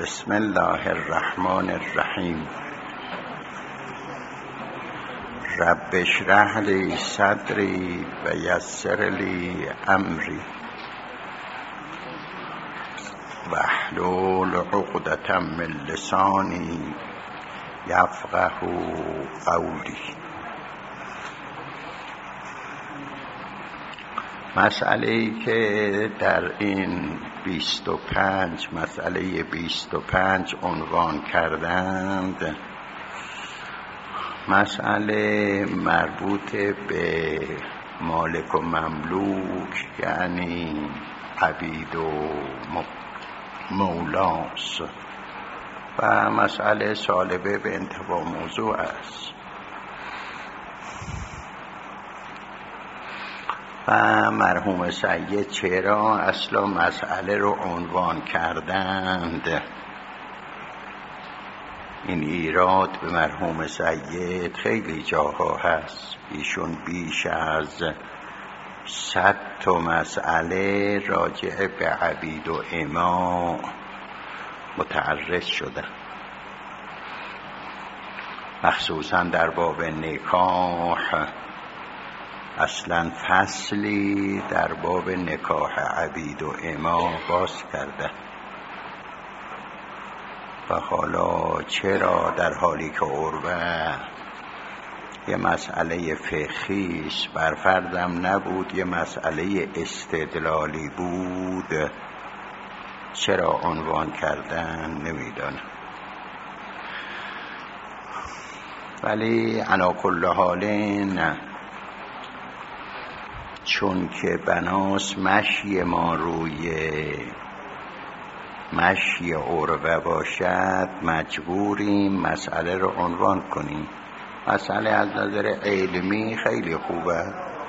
بسم الله الرحمن الرحیم. رب اشرح لی صدری و یسر لی امری واحلل عقدة من لسانی یفقه قولی. مسئله‌ای که در این 25 مسئله 25 عنوان کردند، مسئله مربوط به مالک و مملوک، یعنی عبید و مولاست و مسئله سالبه به انتفاع موضوع است. و مرحوم سید چرا اصلا مسئله رو عنوان کردند؟ این ایراد به مرحوم سید خیلی جاها هست. ایشون بیش از 100 تا مسئله راجع به عبید و اماء متعرض شدن، مخصوصا در باب نکاح. اصلا فصلی در باب نکاح عبید و اما باز کرده. و حالا چرا در حالی که عروه یه مسئله فقهیش بر فردم نبود، یه مسئله استدلالی بود، چرا عنوان کردن نمیدانم. ولی علی کل حال نه، چون که بناس مشی ما روی مشی عروه باشد، مجبوریم مسئله رو عنوان کنیم. مسئله از نظر علمی خیلی خوبه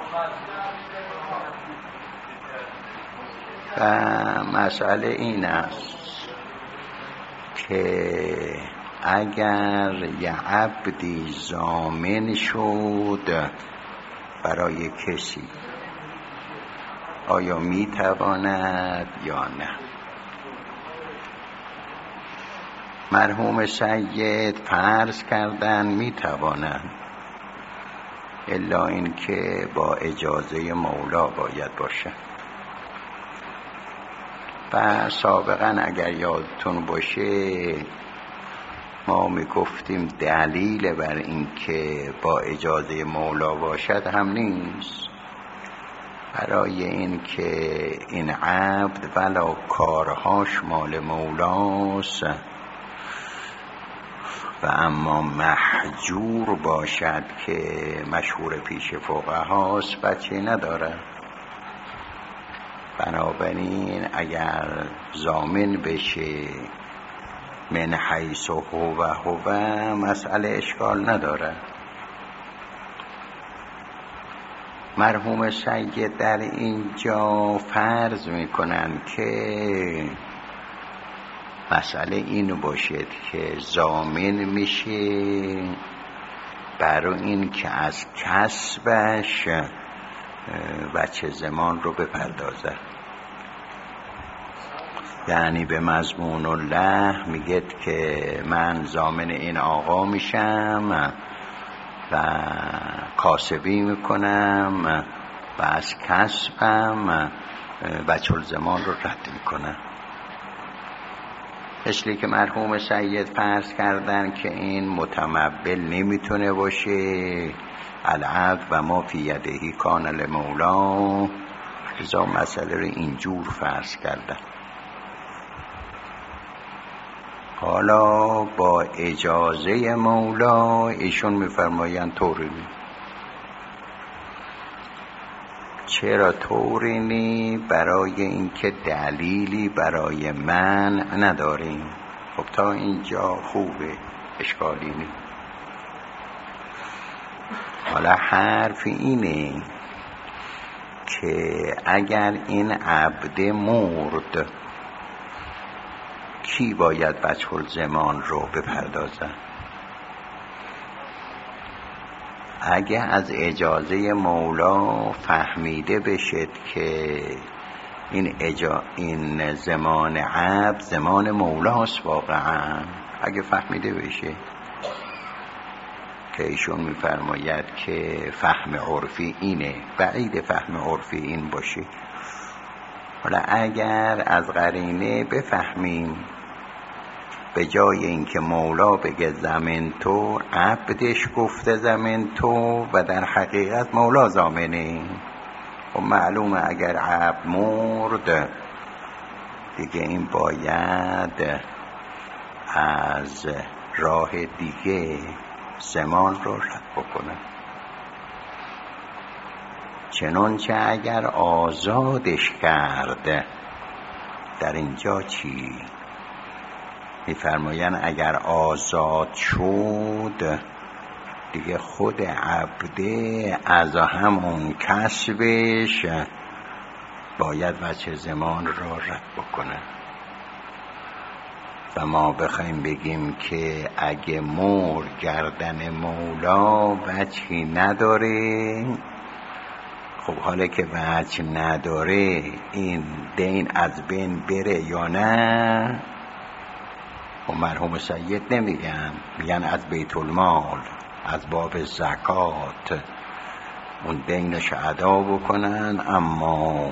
و مسئله این است که اگر یه عبدی ضامن شد برای کسی، آیا میتواند یا نه؟ مرحوم سید فرض کردن میتواند، الا اینکه با اجازه مولا باید باشه. و سابقا اگر یادتون باشه ما میگفتیم دلیل بر اینکه با اجازه مولا باشد هم نیست، برای این که این عبد ولا کارهاش مال مولاست و اما محجور باشد که مشهور پیش فقهاست، بچه نداره. بنابراین اگر ضامن بشه من حیث هو مسئله اشکال نداره. مرحوم سید در اینجا فرض میکنن که مسئله اینو باشد که ضامن میشه برای این که از کسبش بچه زمان رو بپردازه. یعنی به مضمون الله میگه که من ضامن این آقا میشم و کاسبی میکنم و از کسبم بچه زمان رو رد میکنم. مثلی که مرحوم سید فرض کردن که این متمول نمیتونه باشه، العبد و ما فی یدهی کان لمولا، رضا مسئله رو اینجور فرض کردن. حالا با اجازه مولا ایشون میفرمایند طوری نی. چرا طوری نی؟ برای اینکه دلیلی برای من نداریم. خب تا اینجا خوبه، اشکالی نی. حالا حرف اینه که اگر این عبد مرد، کی باید بچه زمان رو بپردازن؟ اگه از اجازه مولا فهمیده بشد که این زمان عبد زمان مولاست واقعا، اگه فهمیده بشه. که ایشون میفرماید که فهم عرفی اینه، بعید فهم عرفی این باشه. حالا اگر از قرینه بفهمیم به جای اینکه مولا بگه زمین تو، عبدش گفته زمین تو و در حقیقت مولا زامنه. و معلومه اگر عبد مرد دیگه این باید از راه دیگه زمان رو رد بکنه. چنانچه اگر آزادش کرد، در اینجا چی؟ می‌فرمایند اگر آزاد شد دیگه خود عبده از همون کسبش باید وجه زمان را رد بکنه. و ما بخوایم بگیم که اگه مور گردن مولا وجهی نداره، خب حالا که وجه نداره این دین از بین بره یا نه؟ و مرحوم سید نمیگن، میگن از بیت المال، از باب زکات اون دینش ادا بکنن، اما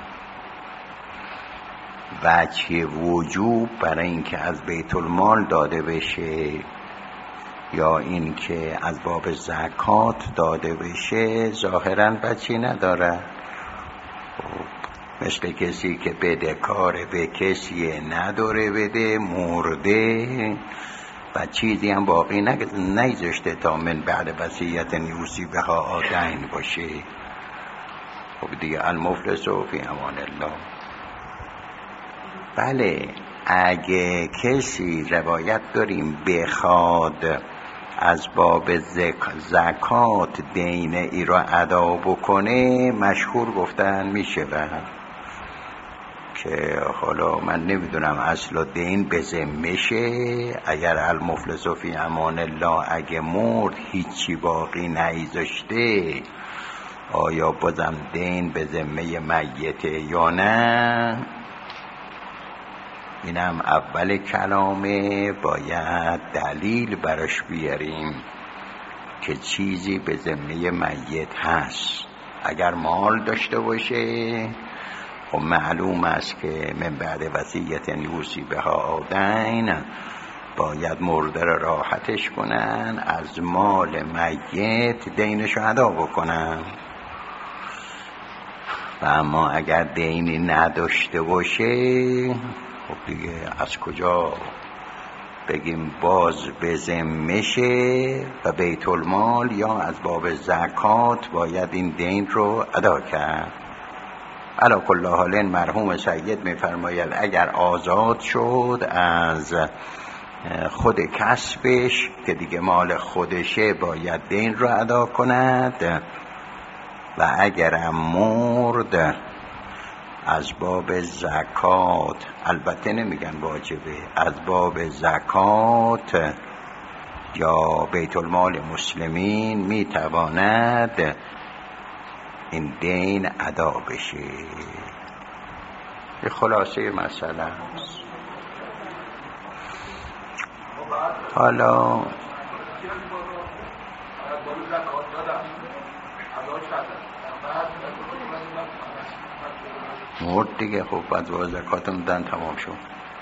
وجه وجوب برای اینکه از بیت المال داده بشه یا اینکه از باب زکات داده بشه ظاهراً وجهی نداره. مثل کسی که بدهکار به کسی نداره بده، مرده و چیزی هم باقی نگذاشته تا من بعد وصیت یوصی بها آدین باشه. خب دیگه المفلس فی امان الله. بله اگه کسی روایت داریم بخواد از باب زکات دین ای را ادا بکنه، مشهور گفتن میشه که حالا من نمیدونم اصلا دین به ذمشه. اگر المفلس فی امان الله اگه مرد هیچی باقی نگذاشته، آیا بازم دین به ذمه میته یا نه؟ اینم اول کلامه، باید دلیل براش بیاریم که چیزی به ذمه میت هست. اگر مال داشته باشه خب معلوم است که من بعد وصیت یوصی بها آدین باید مرده را راحتش کنن، از مال میت دینش ادا بکنن. و اما اگر دینی نداشته باشه خب دیگه از کجا بگیم باز به ذمشه و بیت المال یا از باب زکات باید این دین رو ادا کرد. علی کل حال مرحوم سید میفرماید اگر آزاد شد از خود کسبش که دیگه مال خودشه باید دین رو ادا کند، و اگرم مرد از باب زکات، البته نمیگن واجبه، از باب زکات یا بیت المال مسلمین میتواند این دین ادا بشه. یه خلاصه مسئله است. حالا مرد دیگه، خب بعد با زکاتم دن تمام شد.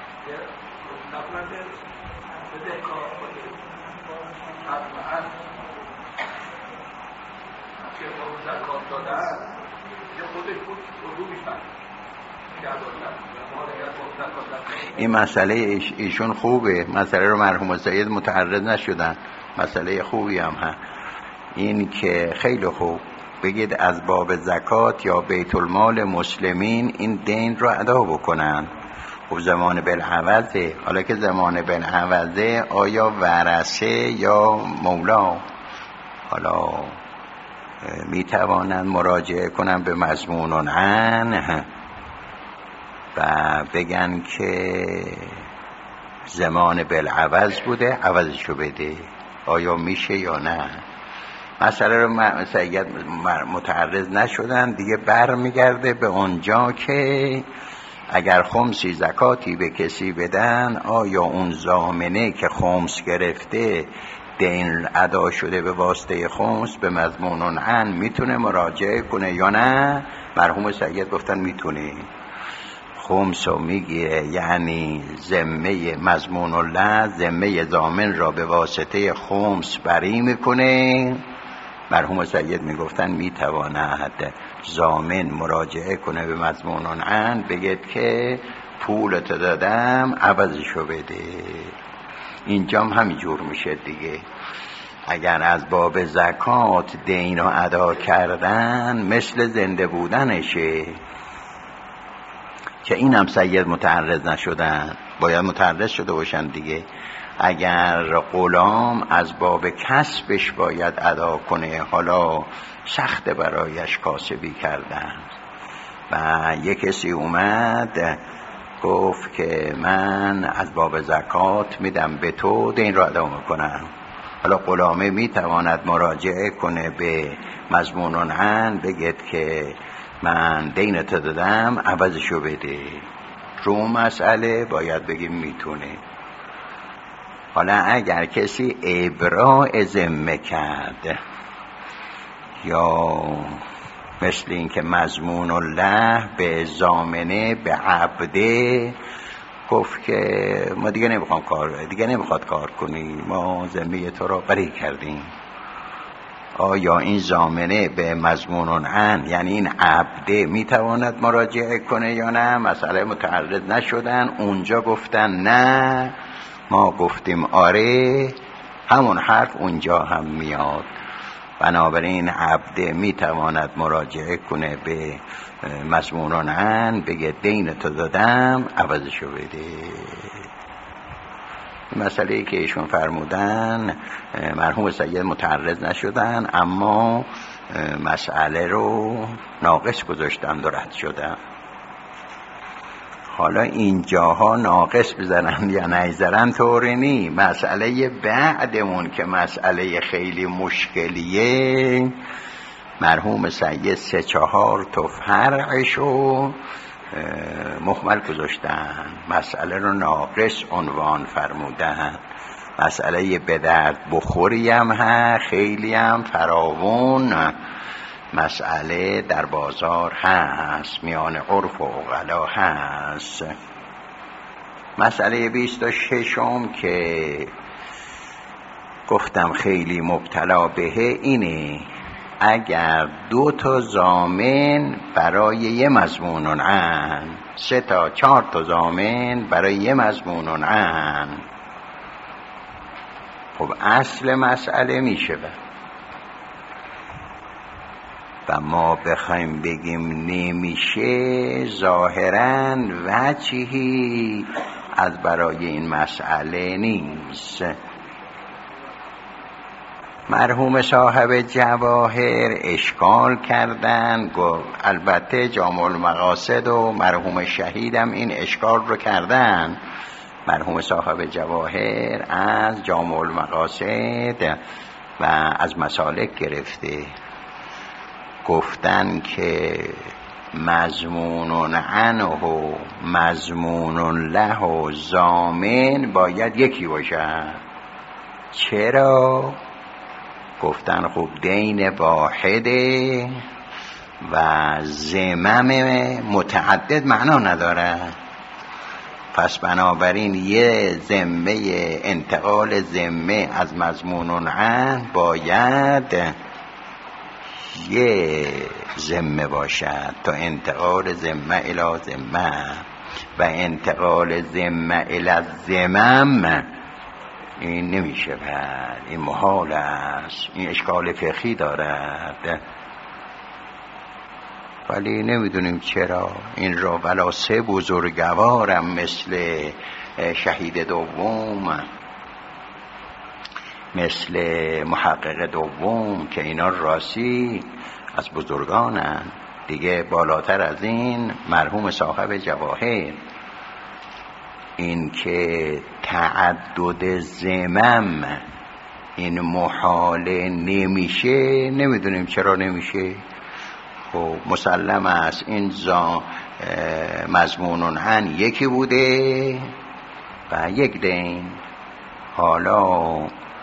این مسئله ایشون خوبه، مسئله رو مرحوم سید متعرض نشدن، مسئله خوبی هم هست. این که خیلی خوب بگید از باب زکات یا بیت المال مسلمین این دین رو ادا بکنن. خب زمان بالعوضه، حالا که زمان بالعوضه آیا ورثه یا مولا حالا می توانند مراجعه کنن به مضمون عن و بگن که زمان بالعوض بوده عوضشو بده، آیا میشه یا نه؟ مسئله رو سید متعرض نشدن دیگه. بر میگرده به اونجا که اگر خمسی زکاتی به کسی بدن، آیا اون ضامنه که خمس گرفته دین ادا شده به واسطه خمس به مضمون عن میتونه مراجعه کنه یا نه؟ مرحوم سید گفتن میتونه. خمس رو میگیره، یعنی ذمه مضمون الله، ذمه ضامن را به واسطه خمس بری میکنه. مرحوم سید میگفتن میتواند ضامن مراجعه کنه به مضمون عن، بگید که پولت دادم عوضشو بده. اینجام همینجور میشه دیگه. اگر از باب زکات دین رو ادا کردن مثل زنده بودنشه، که این هم سید متعرض نشدن، باید متعرض شده باشن دیگه. اگر غلام از باب کسبش باید ادا کنه، حالا سخت برایش کاسبی کردن و یک کسی اومد گفت که من از باب زکات میدم به تو، دین رو ادا میکنم. حالا غلامه میتواند مراجعه کنه به مضمون عن، بگید که من دینت دادم عوضشو بده. رو مسئله باید بگیم میتونه. حالا اگر کسی ابراء ذمه کرد، یا مثل این که مضمون الله به ضامنه به عبده گفت که ما دیگه نمیخواد کار کنی، ما ذمه تو رو بری کردیم، آیا این ضامنه به مضمون عن یعنی این عبده میتواند مراجعه کنه یا نه؟ مسئله متعرض نشدن. اونجا گفتن نه، ما گفتیم آره، همون حرف اونجا هم میاد. بنابراین عبده میتواند مراجعه کنه به مضمون عن، بگه دین تو دادم عوضشو بده. مسئله که ایشون فرمودن مرحوم سید متعرض نشدن، اما مسئله رو ناقص گذاشتن و رد شدن. حالا اینجاها ناقص بزنن یا نگذارن طوری نی. مسئله بعدمون که مسئله خیلی مشکلیه، مرحوم سید 3-4 تا فرعشو مهمل گذاشتن، مسئله رو ناقص عنوان فرمودن. مسئله به درد بخوری هم خیلی هم فراوون مسئله در بازار هست، میان عرف و عقلا هست. مسئله 26 که گفتم خیلی مبتلا بهه اینه، اگر 2 تا ضامن برای یه مضمون عن، 3 تا 4 تا ضامن برای یه مضمون عن، خب اصل مسئله میشه و ما بخوایم بگیم نمیشه، ظاهراً وجهی از برای این مسئله نیست. مرحوم صاحب جواهر اشکال کردن، گفت البته جامع المقاصد و مرحوم شهیدم این اشکال رو کردن. مرحوم صاحب جواهر از جامع المقاصد و از مسالک گرفته، گفتن که مضمون عنه و مضمون له و ضامن باید یکی باشه. چرا؟ گفتن خب دین واحده و ذمم متعدد معنا نداره، پس بنابراین یه ذمه، انتقال ذمه از مضمون عن باید یه ذمه باشد تا انتقال ذمه الی ذمه، و انتقال ذمه الی ذمم این نمیشه، این محال است، این اشکال فقهی دارد. ولی نمیدونیم چرا این را ولا 3 بزرگوارم مثل شهید دوم، مثل محقق دوم که اینا راستی از بزرگانن دیگه، بالاتر از این مرحوم صاحب جواهر، این که تعدد ذمم این محاله نمیشه، نمیدونیم چرا نمیشه. خب مسلم است این مضمون عن یکی بوده و یک دین. حالا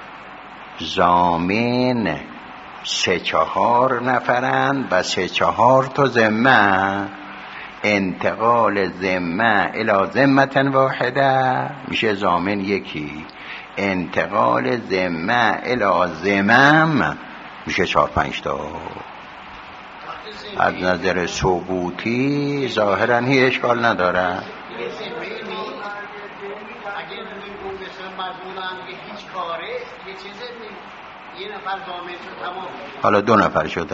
ضامن 3-4 نفرند و 3-4 تا ذمه، انتقال ذمه الی ذمة واحده میشه ضامن یکی، انتقال ذمه الی ذمم میشه 4-5 تا. از نظر ثبوتی ظاهرا هیچ اشکال نداره. حالا 2 نفر شدن،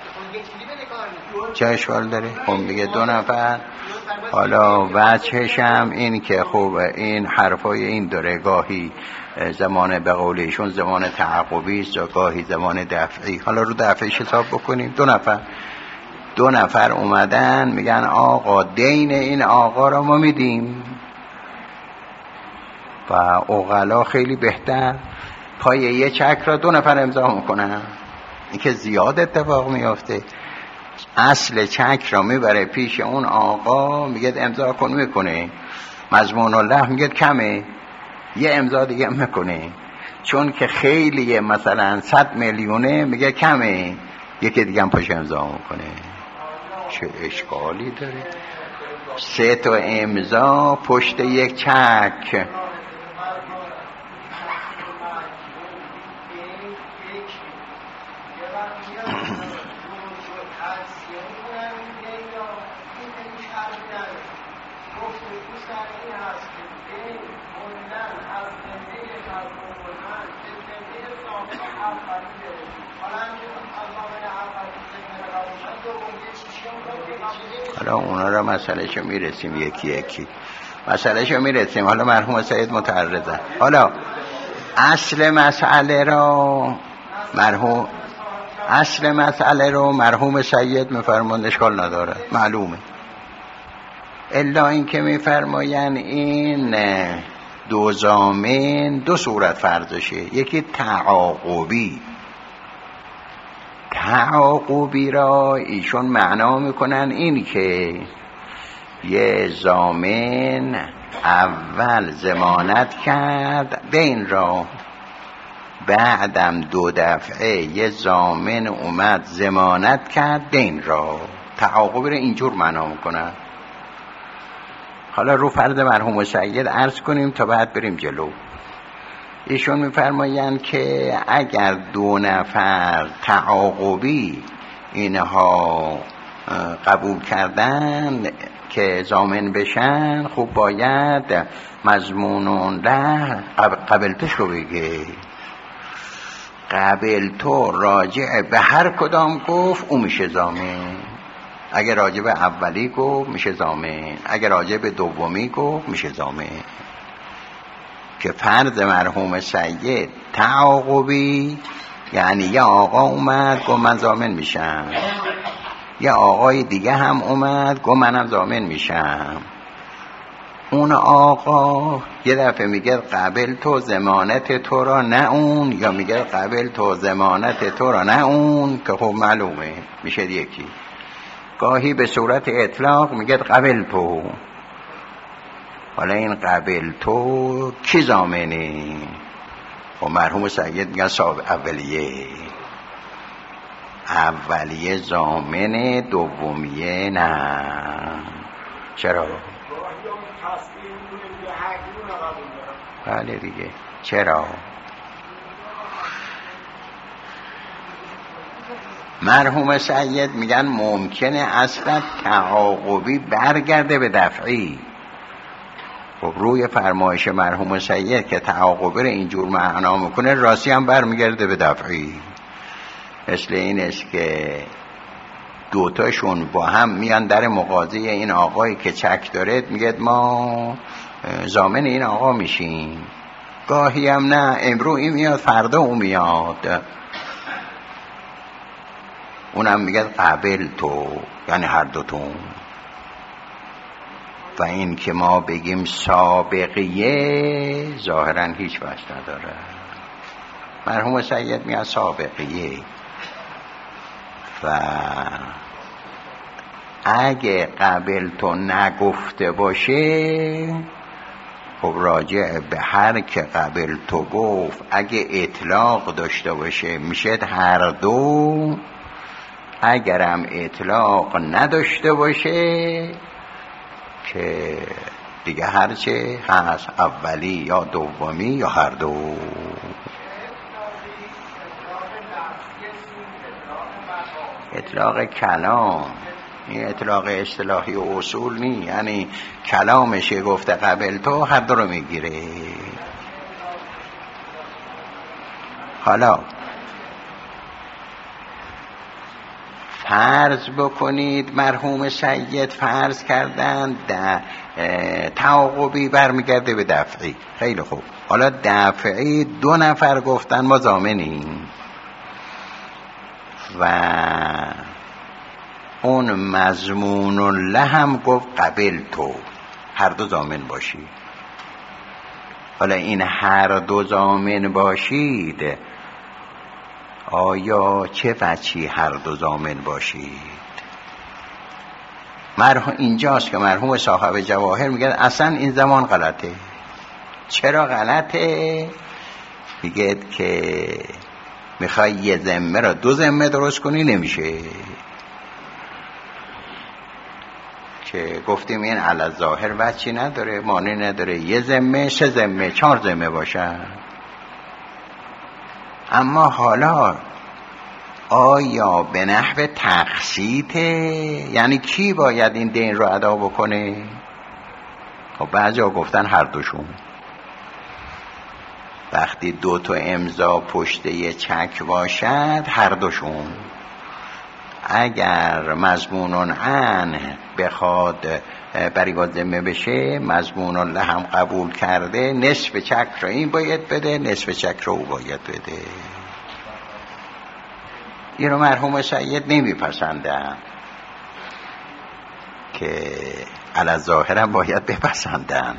چه اشکال داره؟ خب دیگه 2 نفر. حالا وجهش هم این که خب این حرفای این داره، گاهی زمان به قولیشون زمان تعقبی است یا گاهی زمان دفعی. حالا رو دفعیش حساب بکنیم. 2 نفر اومدن میگن آقا دین این آقا را ما میدیم، و عقلا خیلی بهتر پای یه چک را 2 نفر امضا میکنن. این که زیاد اتفاق میافته. اصل چک را میبره پیش اون آقا، میگه امضا کن، میکنه. مضمون الله میگه کمه، یه امضا دیگه میکنه. چون که خیلیه، مثلا 100 میلیونه، میگه کمه، یکی دیگه هم پاش امضا میکنه. چه اشکالی داره؟ 3 تا امضا پشت یک چک. حالا اونا را مسئلهشو میرسیم یکی یکی، مسئلهشو میرسیم. حالا مرحوم سید متعرضن. حالا اصل مسئله رو مرحوم سید میفرمان اشکال نداره، معلومه. الا این که میفرماین این 2 ضامن 2 صورت فرضشه. یکی تعاقبی را ایشون معنا میکنن این که یه ضامن اول ضمانت کرد دین را، بعدم 2 دفعه یه ضامن اومد ضمانت کرد دین را. تعاقبی را اینجور معنا میکنن. حالا رو فرض مرحوم سید عرض کنیم تا بعد بریم جلو. ایشون میفرمایند که اگر 2 نفر تعاقبی اینها قبول کردن که ضامن بشن، خب باید مضمون له قبلتش رو بگه. قبلتو راجع به هر کدام گفت او میشه ضامن. اگر راجع به اولی گفت میشه ضامن، اگر راجع به دومی گفت میشه ضامن. که فرض مرحوم سید تعاقبی یعنی یه آقا اومد گفت من ضامن میشم، یه آقای دیگه هم اومد گفت منم ضامن میشم. اون آقا یه دفعه میگه قبل تو ضمانت تو را نه اون، یا میگه قبل تو ضمانت تو را نه اون، که خب معلومه میشه یکی. گاهی به صورت اطلاق میگه قبل تو. حالا این قبل تو کی ضامنه؟ و مرحوم سید میگن صاحب اولیه ضامن، دومیه نه. چرا؟ بله دیگه. چرا؟ مرحوم سید میگن ممکنه اصلا تعاقبی برگرده به دفعی. خب روی فرمایش مرحوم سید که تعاقبی رو اینجور معنا میکنه، راستی هم برمیگرده به دفعی. مثل این است که 2 تاشون با هم میان در مقاضی این آقایی که چک داره، میگه ما ضامن این آقا میشیم. گاهی هم نه، امرو این میاد فردا اون میاد، اونم میگه قبل تو، یعنی هر دوتون. و این که ما بگیم سابقیه ظاهرا هیچ وجه نداره. مرحوم سید میاد سابقیه و اگه قبل تو نگفته باشه خب راجع به هر که قبل تو گفت اگه اطلاق داشته باشه میشه هر دو، اگرم اطلاق نداشته باشه که دیگه هرچه هست، اولی یا دومی یا هر دو. اطلاق کلام این اطلاق اصطلاحی و اصول نی، یعنی کلامش گفته قبل تو هر دو رو میگیره. حالا فرض بکنید مرحوم سید فرض کردن تعاقبی برمیگرده به دفعی. خیلی خوب، حالا دفعی 2 نفر گفتن ما ضامنیم و اون مضمون الله هم گفت قبل تو، هر دو ضامن باشید. حالا این هر دو ضامن باشید آیا چه وجهی هر دو ضامن باشید؟ اینجاست که مرحوم صاحب جواهر میگه اصلا این زمان غلطه. چرا غلطه؟ میگه که میخوای یه ذمه را 2 ذمه درست کنی نمیشه، که گفتیم این علی ظاهر وجهی نداره، مانع نداره 1 ذمه 3 ذمه 4 ذمه باشه. اما حالا آیا به نحو تقسیطه؟ یعنی کی باید این دین رو ادا بکنه؟ خب بعضی ها گفتن هر دوشون. وقتی 2 تا امضا پشت یه چک باشد هر دوشون. اگر مضمون عن بخواد بری ذمه بشه، مضمون الله هم قبول کرده، نصف چک رو این باید بده، نصف چک رو او باید بده. این رو مرحوم سید نمیپسندن که علی ظاهر هم باید بپسندن.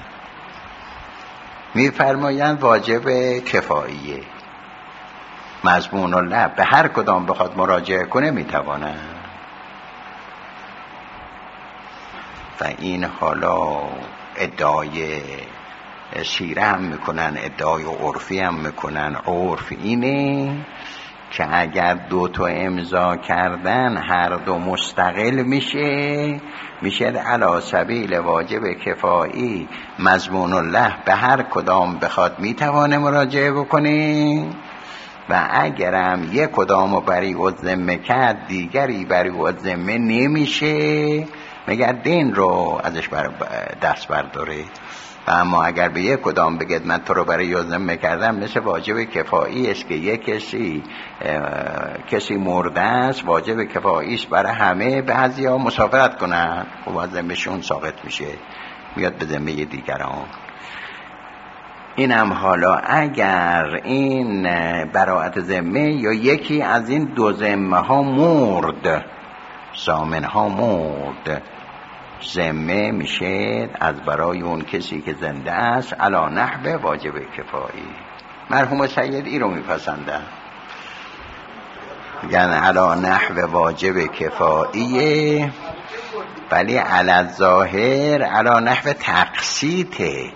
میفرمایند واجب کفاییه، مضمون الله به هر کدام بخواد مراجعه کنه میتوانه. و این حالا ادعای سیره هم میکنن، ادعای عرفی هم میکنن. عرف اینه که اگر 2 تا امضا کردن هر دو مستقل میشه علی سبیل واجب کفایی، مضمون الله به هر کدام بخواد میتوانه مراجعه بکنه و اگرم یک کدامو بری الذمه کرد دیگری بری الذمه نمیشه، مگر دین رو ازش دست برداره. و اما اگر به یک کدام بگید من تو رو برای الذمه کردم، مثل واجب کفایی است که یک کسی مرده است، واجب کفایی است برای همه، بعضیا مسافرت کنن و از ذمهشون ساقط میشه، میاد به ذمه دیگران. اینم حالا اگر این براءت ذمه یا یکی از این 2 ذمه ها مرد، ضامن ها مرد، ذمه میشه از برای اون کسی که زنده است علی نحو واجب کفایی. مرحوم سید این رو میپسندن، میگن علی نحو واجب کفاییه، ولی علی الظاهر علی نحو تقسیطه.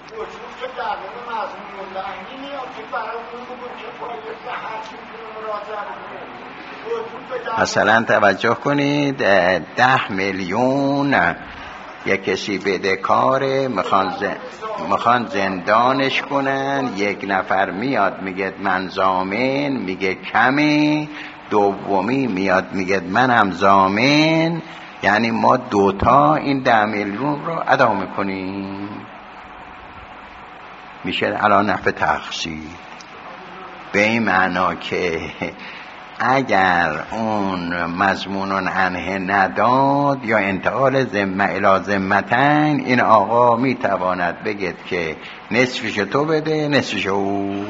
مثلا توجه کنید 10 میلیون یک کسی بدهکاره، میخوان زندانش کنن، 1 نفر میاد میگه من ضامن، میگه کمی، دومی میاد میگه منم ضامن، یعنی ما 2 تا این 10 میلیون رو ادا میکنیم، میشه علی نحو تقسیط. به این معنا که اگر اون مضمون عنه نداد یا انتقال ذمه الی ذمتین، این آقا میتواند بگید که نصفش تو بده نصفش او.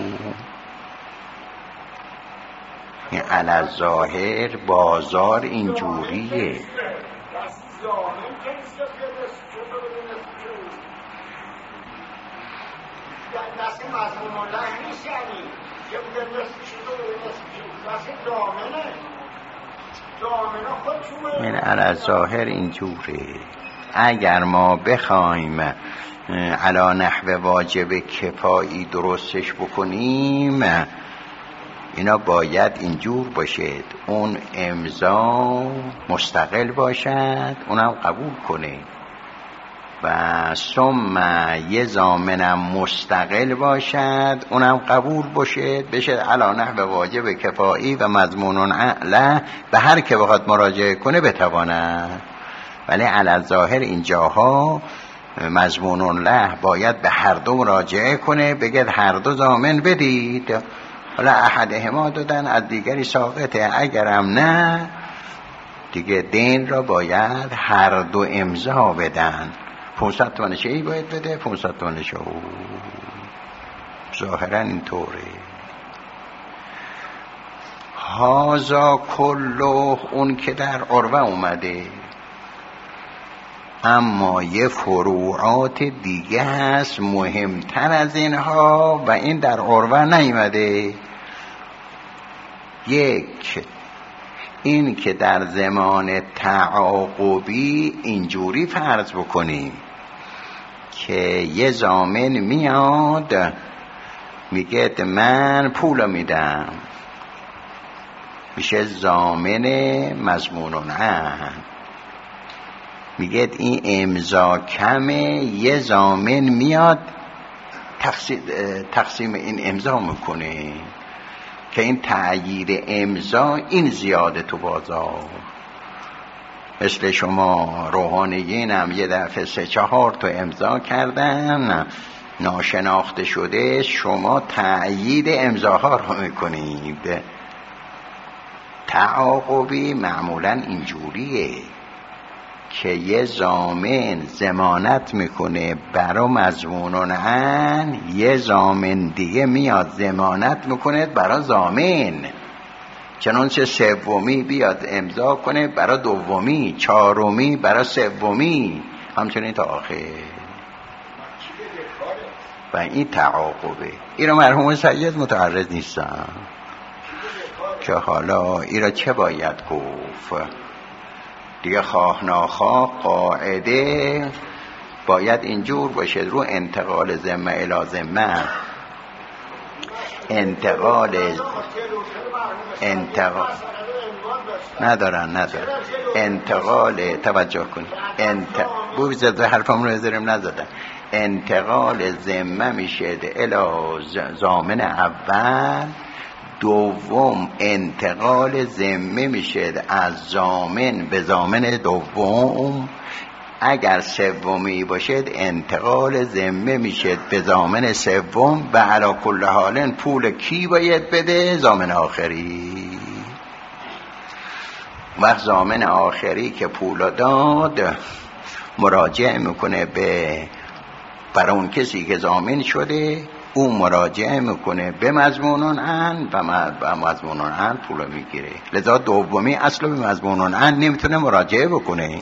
این علی الظاهر بازار اینجوریه. دست مضمون الله نیست، یعنی یه بوده نصفش این علی ظاهر اینجوره. اگر ما بخوایم علی نحو واجب کفایی درستش بکنیم، اینا باید اینجور باشد، اون امضا مستقل باشد، اونم قبول کنه، و ثم یه ضامنم مستقل باشد، اونم قبول بشه علی نحو واجب کفایی و مضمون اعلی، به هر که بخواد مراجعه کنه بتواند. ولی علی ظاهر اینجاها مضمون له باید به هر دو مراجعه کنه، بگه هر دو ضامن بدید، حالا احدهما دادن از دیگری ساقطه، اگرم نه دیگه دین را باید هر دو امضا بدن. 500 تومن شیعی باید بده، 500 تومن شو. ظاهرا اینطوره. هازا کلو اون که در عروه اومده، اما یه فروعات دیگه هست مهمتر از اینها و این در عروه نیامده. یک، این که در زمان تعاقبی اینجوری فرض بکنیم که یه ضامن میاد میگه من پول میدم، میشه ضامن مضمون عن، میگه این امضا کمه، یه ضامن میاد تقسیم این امضا میکنه که این تغییر امضا این زیاده تو بازار. مثل شما روحانیین هم یه دفعه 3-4 تا امضا کردن ناشناخته شده، شما تأیید امضاها رو میکنید. تعاقبی معمولا اینجوریه که یه ضامن ضمانت میکنه برای مضمون عن، یه ضامن دیگه میاد ضمانت میکنه برای ضامن، چنانچه سومی بیاد امضا کنه برای دومی، چهارمی برای سومی، همچنین تا آخر. و این تعاقبه. این رو مرحوم سید متعرض نیستن که حالا این را چه باید گفت دیگه. خواه ناخواه قاعده باید اینجور باشه، رو انتقال ذمه الی ذمه، انتقال ندارن انتقال، توجه کنید، بویزده حرفم رو ازرم نزدن، انتقال ذمه میشه الی ضامن اول، دوم انتقال ذمه میشه از ضامن به ضامن دوم، اگر سومی باشد انتقال ذمه میشه به ضامن سوم، و علی کل حال پول کی باید بده؟ ضامن آخری. وقت ضامن آخری که پول داد مراجعه میکنه برای اون کسی که ضامن شده، او مراجعه میکنه به مضمون عن و مضمون عن پول میگیره. لذا دومی اصلا به مضمون عن نمیتونه مراجعه بکنه.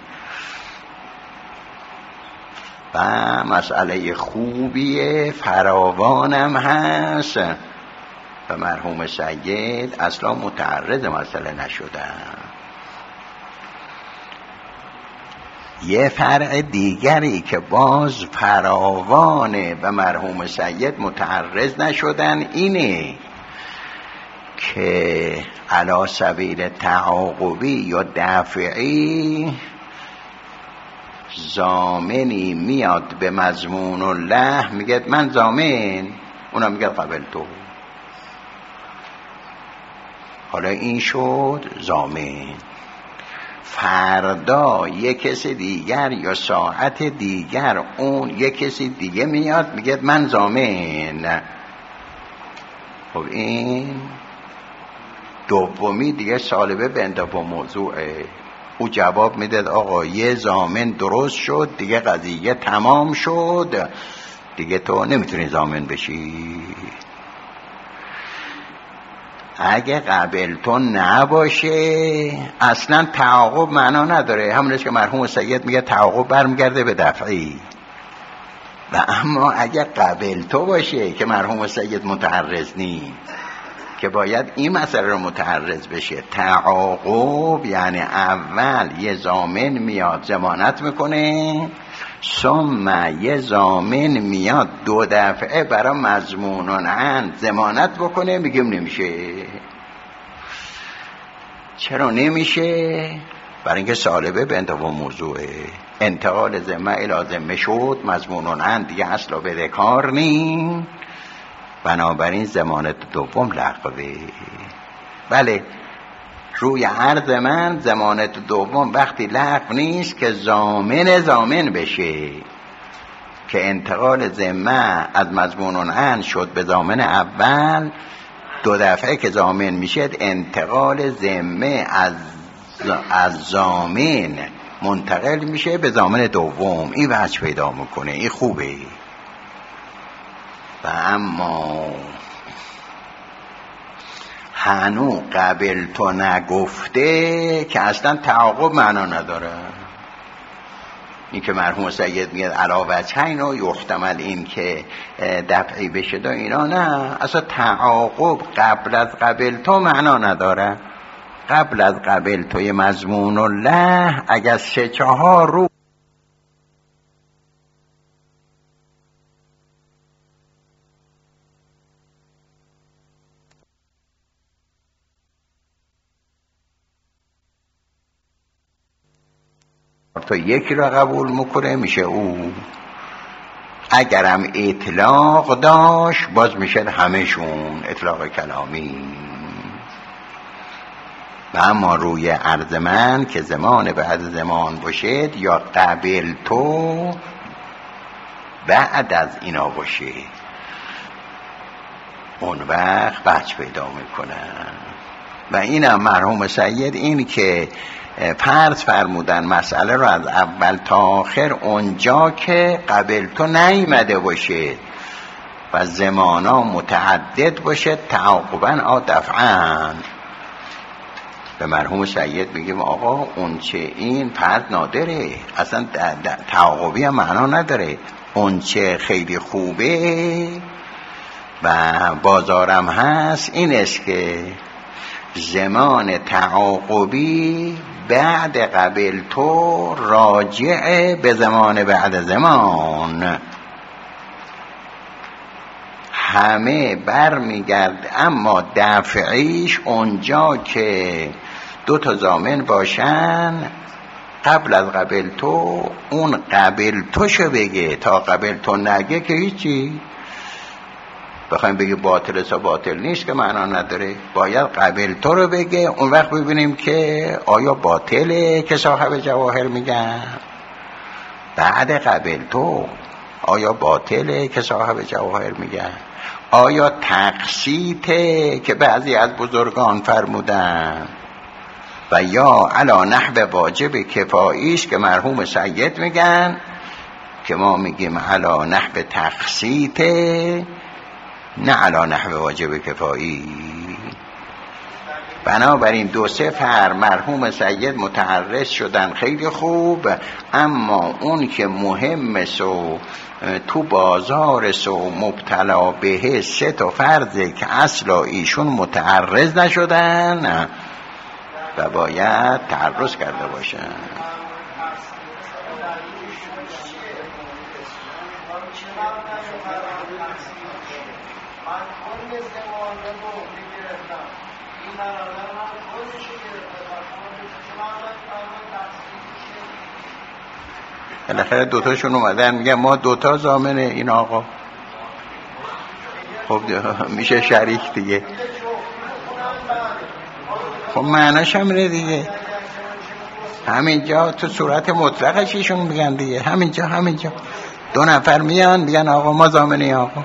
و مسئله خوبیه، فراوانم هست و مرحوم سید اصلا متعرض مسئله نشدن. یه فرع دیگری که باز فراوانه و مرحوم سید متعرض نشدن اینه که علی سبیل تعاقبی یا دفعی ضامنی میاد به مضمون الله میگه من ضامن، اونا میگه قبل تو. حالا این شد ضامن. فردا یک کسی دیگر یا ساعت دیگر اون یک کسی دیگه میاد میگه من ضامن. خب این دومی دیگه سالبه بنده با موضوعه. او جواب میداد آقا یه ضامن درست شد دیگه، قضیه تمام شد دیگه، تو نمیتونی ضامن بشی. اگه قبل تو نباشه اصلا تعاقب معنا نداره. همونش که مرحوم سید میگه تعاقب برمیگرده به دفعی. و اما اگه قبل تو باشه که مرحوم سید متعرض نیست، که باید این مسئله رو متعرض بشه. تعاقب یعنی اول یه ضامن میاد ضمانت میکنه، ثم یه ضامن میاد 2 دفعه برای مضمونون عن ضمانت بکنه. میگیم نمیشه. چرا نمیشه؟ برای اینکه سالبه به انتها موضوعه. انتقال ذمه الی ذمه شد، مضمونون عن دیگه اصلا به کار نیم، بنابراین ضمانت دوم لغوه. بله، روی عرض من ضمانت دوم وقتی لغو نیست که ضامن بشه، که انتقال ذمه از مضمونون عن شد به ضامن اول، 2 دفعه که ضامن میشه انتقال ذمه از ضامن منتقل میشه به ضامن دوم. این وجه پیدا میکنه. این خوبه. و اما هنو قبل تو نگفته که اصلا تعاقب معنا نداره. این که مرحوم سید میگه علاوه چین و یحتمل این که دفعی بشه دا اینا، نه، اصلا تعاقب قبل از قبل تو معنا نداره. قبل از قبل توی مضمون الله اگر 3-4 رو تو یکی را قبول میکنه میشه او. اگرم اطلاق داشت باز میشه همشون اطلاق کلامی. و اما روی عرض من که زمان بعد زمان باشد یا قبل تو بعد از اینا باشه، اون وقت بچ پیدا میکنن. و اینم مرحوم سید این که فرض فرمودن مسئله رو از اول تا آخر اونجا که قبل تو نیامده باشه و زمانا متعدد باشه تعاقبا دفعا. به مرحوم سید میگیم آقا اون چه این فرض نادره، اصلا تعاقبی هم معنا نداره. اون چه خیلی خوبه و بازارم هست این است که زمان تعاقبی بعد قبل تو راجع به زمان بعد زمان همه بر میگرد، اما دفعیش اونجا که 2 ضامن باشن قبل از قبل تو، اون قبل توشو بگه. تا قبل تو نگه که هیچی. بخوایم بگی باطل سا باطل نیست که معنا نداره، باید قبل تو رو بگه. اون وقت ببینیم که آیا باطله که صاحب جواهر میگن. بعد قبل تو آیا باطله که صاحب جواهر میگن. آیا تقسیطه که بعضی از بزرگان فرمودن. و یا علا نحو واجب کفایی است که مرحوم سید میگن که ما میگیم علا نحو تقسیطه نه علا نحو واجب کفایی. بنابراین 2-3 مرحوم سید متعرض شدن خیلی خوب، اما اون که مهم سو تو بازار سو مبتلا به 3 فرضه که اصلا ایشون متعرض نشدن و باید تعرض کرده باشن. بالاخره 2 اومدن میگن ما 2 ضامن این آقا. خب میشه شریک دیگه. خب معناش همینه دیگه. همینجا تو صورت مطلقش ایشون میگن دیگه. همینجا 2 نفر میان میگن آقا ما ضامنی آقا.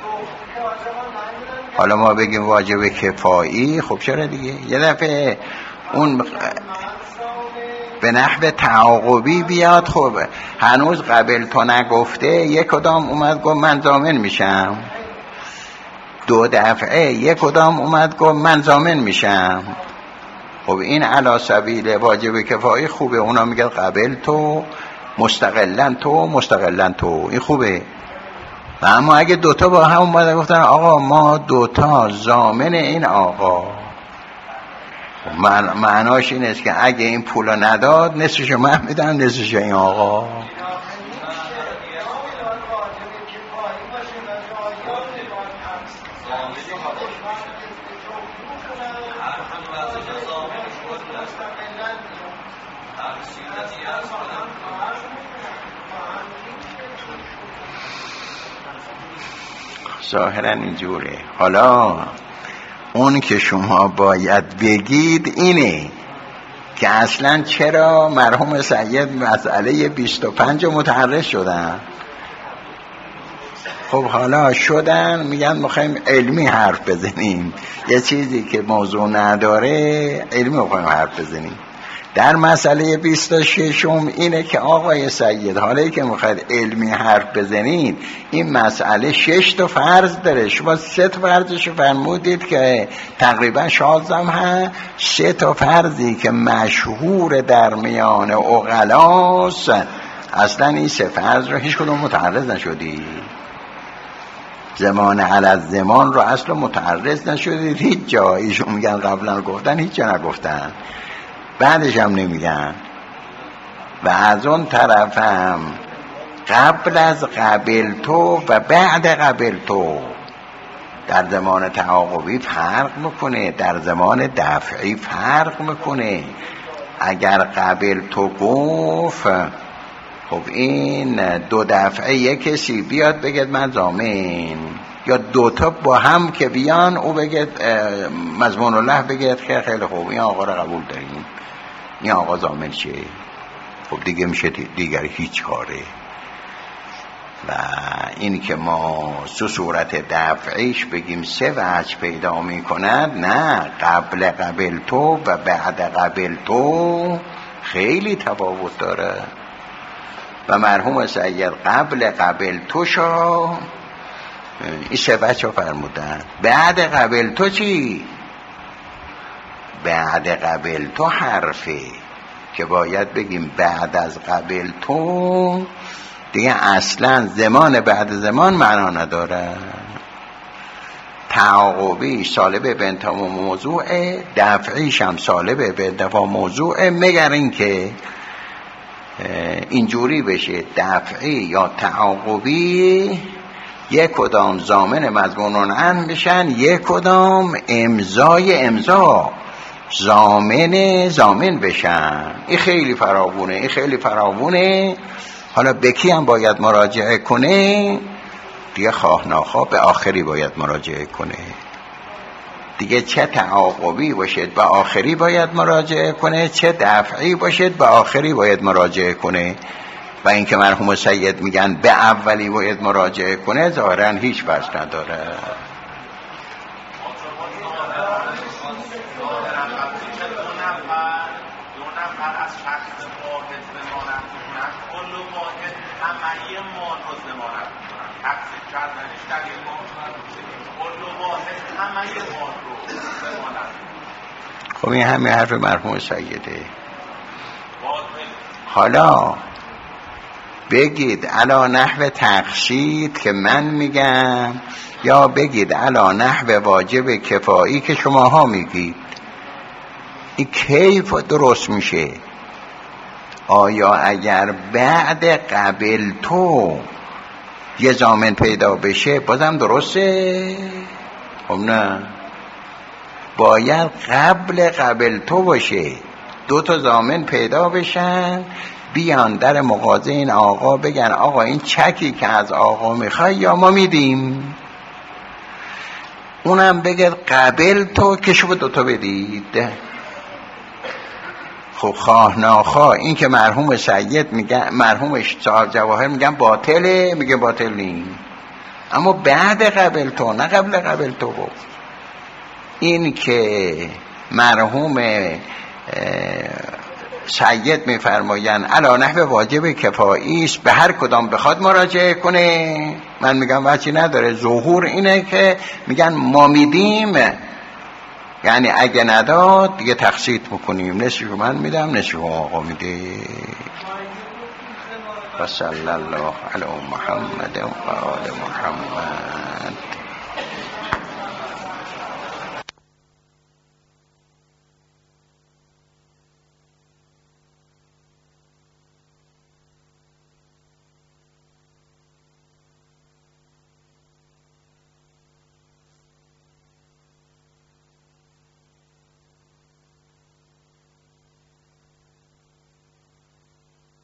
حالا ما بگیم واجب کفایی، خب چرا دیگه. یه دفعه اون به نحو تعاقبی بیاد. خب هنوز قبل تو نگفته، یک کدام اومد گفت من ضامن میشم. 2 دفعه یک کدام اومد گفت من ضامن میشم. خب این علی سبیل واجب کفایی خوبه. اونا میگن قبل تو مستقلا تو این خوبه. و اما اگه دوتا با هم اومدن گفتن آقا ما دوتا ضامن این آقا، معناش این است که اگه این پولو نداد نصفشو من میدم نصفشو این آقا. ظاهرا اینجوره. حالا اون که شما باید بگید اینه که اصلا چرا مرحوم سید مسئله 25 متعرض شدن. خب حالا شدن میگن میخوایم علمی حرف بزنیم، یه چیزی که موضوع نداره علمی میخوایم حرف بزنیم. در مسئله 26 اینه که آقای سید حالا که میخواید علمی حرف بزنید این مسئله 6 تا فرض داره، شما 3 تا فرضشو فرمودید که تقریبا شازم هست، 3 تا فرضی که مشهور در میان عقلاست اصلا این 3 فرض رو هیچ کدوم متعرض نشدید. زمان علی زمان رو اصلا متعرض نشدید هیچ جا. ایشون میگن قبلا گفتن، هیچ جا نگفتن، بعدش هم نمیگن. و از اون طرف هم قبل از قبل تو و بعد قبل تو در زمان تعاقبی فرق میکنه، در زمان دفعی فرق میکنه. اگر قبل تو گفت خب این 2 دفعه یک کسی بیاد بگید من ضامن، یا 2 تا با هم که بیان او بگید مضمون الله بگید که خیلی خوب این آقا رو قبول داریم، این آقا ضامن شه. خب دیگه میشه دیگر هیچ کاره. و این که ما صورت دفعیش بگیم 3 وجه پیدا میکند، نه، قبل قبل تو و بعد قبل تو خیلی تفاوت داره. و مرحوم سید قبل قبل تو شا این 3 وجه فرمودن. بعد قبل تو چی؟ بعد قبل تو حرفه که باید بگیم بعد از قبل تو دیگه اصلا زمان بعد زمان معنا نداره. تعاقبی سالب به انتفاع موضوعه، دفعیش هم سالب به انتفاع موضوعه، مگر این که اینجوری بشه دفعی یا تعاقبی یک کدام ضامن مضمون عن بشن، یک کدام امضای امضا ضامن بشن. این خیلی فراوونه، این خیلی فراوونه. حالا به کی هم باید مراجعه کنه؟ دیگه خواه ناخواه به آخری باید مراجعه کنه دیگه. چه تعاقبی باشد به آخری باید مراجعه کنه، چه دفعی باشد به آخری باید مراجعه کنه. و اینکه مرحوم سید میگن به اولی باید مراجعه کنه ظاهرا هیچ بس نداره. خب این همه حرف مرحوم سیده. حالا بگید علا نحو تقصید که من میگم، یا بگید علا نحو واجب کفایی که شماها میگید. این کیف درست میشه؟ آیا اگر بعد قبل تو یه ضامن پیدا بشه بازم درسته؟ خب نه، باید قبل تو باشه، 2 تا ضامن پیدا بشن، بیان در مغازه این آقا بگن آقا این چکی که از آقا میخوای یا ما میدیم. اونم بگه قبل تو که شما 2 تا بدید. خب خواه ناخواه این که مرحوم سید میگن، مرحوم صاحب جواهر میگن باطله، میگه باطل نیم، اما بعد قبل تو نه قبل قبل تو گفت. این که مرحوم سید میفرماین علا نحو واجب کفایی است، به هر کدام بخواد مراجعه کنه. من میگم وجهی نداره. ظهور اینه که میگن ما میدیم، یعنی اگه نداد دیگه تقسیط میکنیم، نصفش من میدم نصفش آقا میده. و صلی الله علی محمد و آل محمد.